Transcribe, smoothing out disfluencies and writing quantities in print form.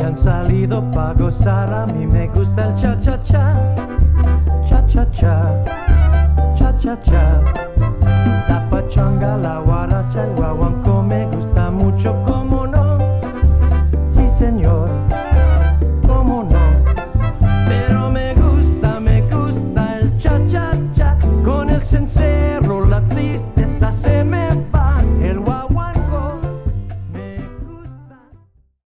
han salido pa' gozar. A mí me gusta el cha-cha-cha, cha-cha-cha, cha-cha-cha.